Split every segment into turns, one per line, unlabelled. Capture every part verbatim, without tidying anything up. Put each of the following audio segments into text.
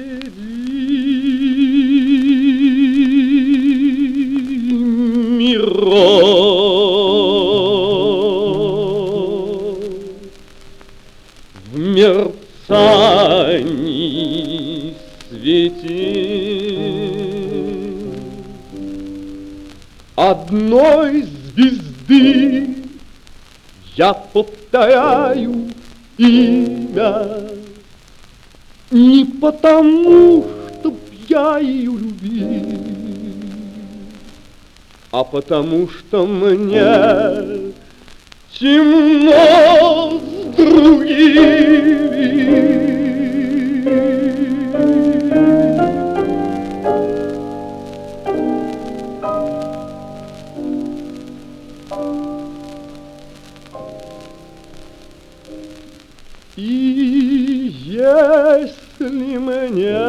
миров в мерцании светил одной звезды. Я повторяю имя не потому, чтоб я ее любил, а потому что мне темно с другими. И если мне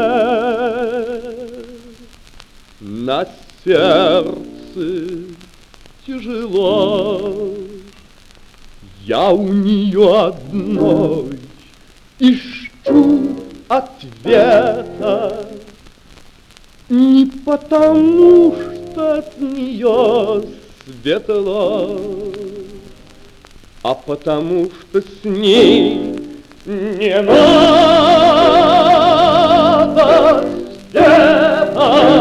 на сердце тяжело, я у нее одной ищу ответа, не потому что от нее светло, а потому что с ней не надо света.